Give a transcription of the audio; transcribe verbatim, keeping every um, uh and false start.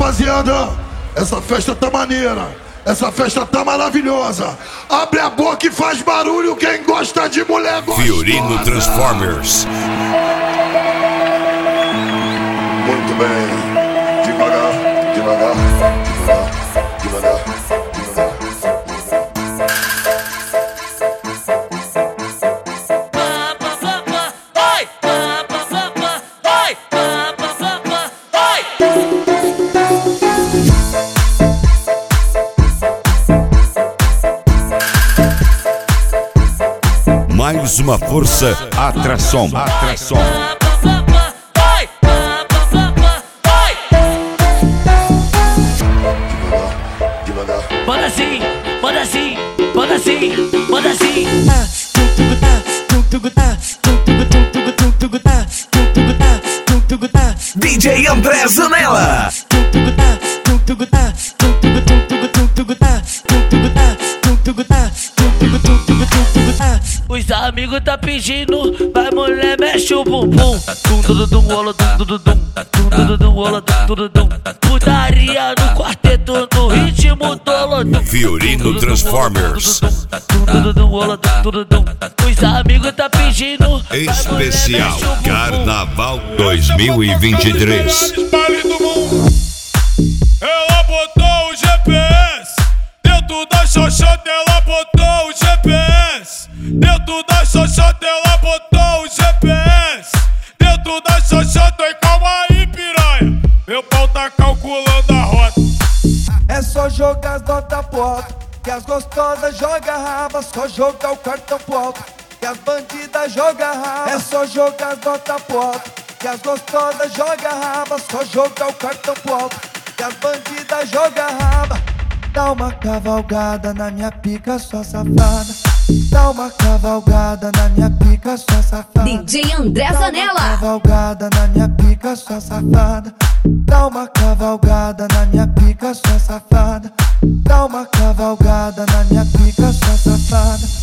rapaziada, essa festa tá maneira, essa festa tá maravilhosa. Abre a boca e faz barulho quem gosta de mulher gostosa. Fiorino Transformers. Muito bem, devagar, devagar, devagar, devagar, devagar. Mais uma força, atração, atração. Manda assim, manda assim, manda assim, manda assim. D J André Zanella. Os amigos tá pedindo, vai mulher, mexe o bumbum. Tum tum tum rola tum tum tum tum tum rola tum tum tum. Putaria no quarteto no ritmo do Fiorino Transformers. Tum tum rola tum tum tum. Os amigos tá pedindo Especial Carnaval dois mil e vinte e três. Ela botou o G P S dentro da xoxota, ela botou o G P S dentro da xoxota, ela botou o G P S dentro da xoxota. E calma aí, piranha, meu pau tá calculando a rota. É só jogar as notas pro alto, que as gostosas jogam raba. Só jogar o cartão pro alto, que as bandidas jogam raba. É só jogar as notas pro alto, que as gostosas jogam raba. Só jogar o cartão pro alto, que as bandidas jogam raba. Dá uma cavalgada na minha pica, sua safada. Dá uma cavalgada na minha pica, sua safada. D J André Zanella. Dá uma cavalgada na minha pica, sua safada. Dá uma cavalgada na minha pica, sua safada. Dá uma cavalgada na minha pica, sua safada.